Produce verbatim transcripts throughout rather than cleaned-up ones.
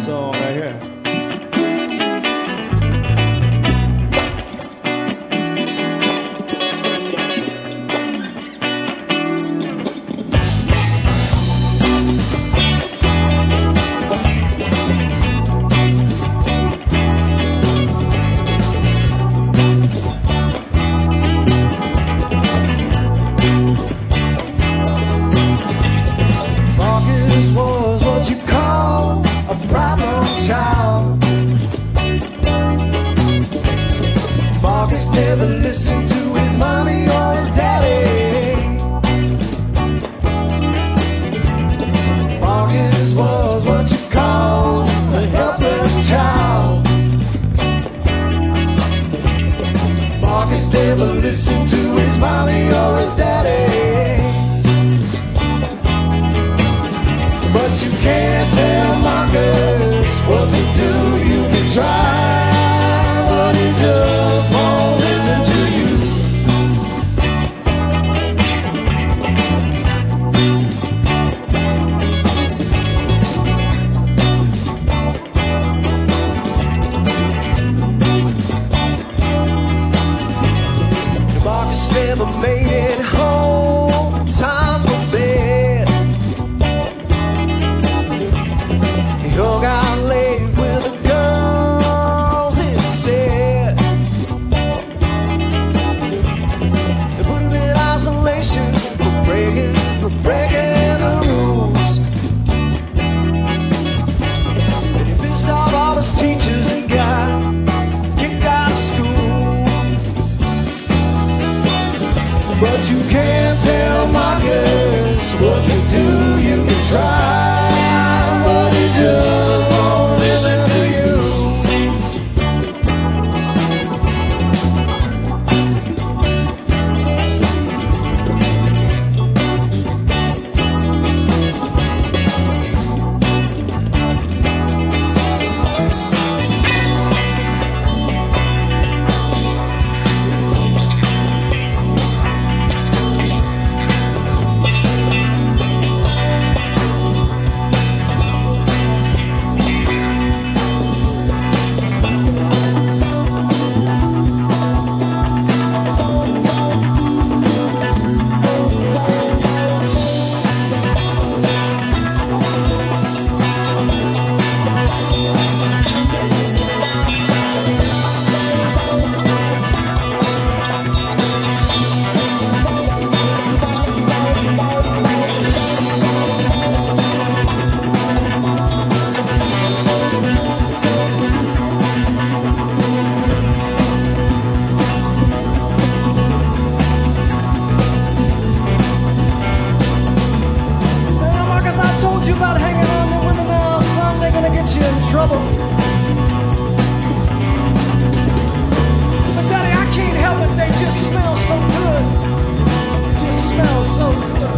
song right here. Was what you call a problem child. Marcus never listened to his mommy or his daddy. Marcus was what you call a helpless child. Marcus never listened to his mommy or his daddy. But you can't tell Marcus what to do. You can try, but he just won't listen to you. Marcus never made it home. Time for bed. Hung out late with the girls instead. They put him in isolation for breaking, for breaking the rules. And he pissed off all his teachers and got kicked out of school. But you can't tell Marcus what to do. You can try, but he just won't listen to you. Trouble. But Daddy, I can't help it, they just smell so good. Just smell so good.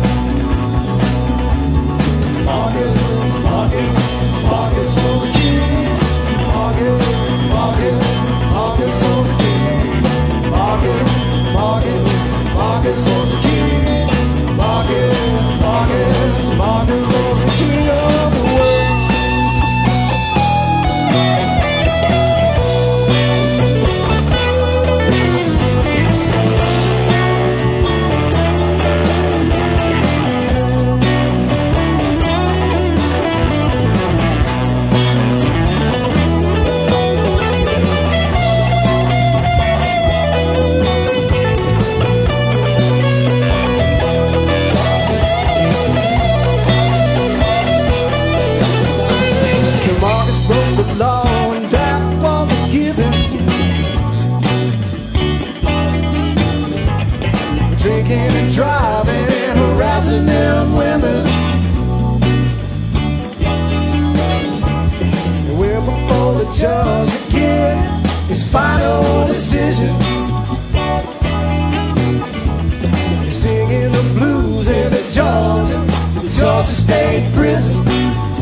Marcus, Marcus, Marcus was a king. Marcus, Marcus, Marcus was a king. Marcus, Marcus, Marcus was a king. Marcus, Marcus, Marcus was the king of the world. Law, and that was a given. Drinking and driving and harassing them women. And we're before the judge to get his final decision. Singing the blues in the Georgia, the Georgia State Prison.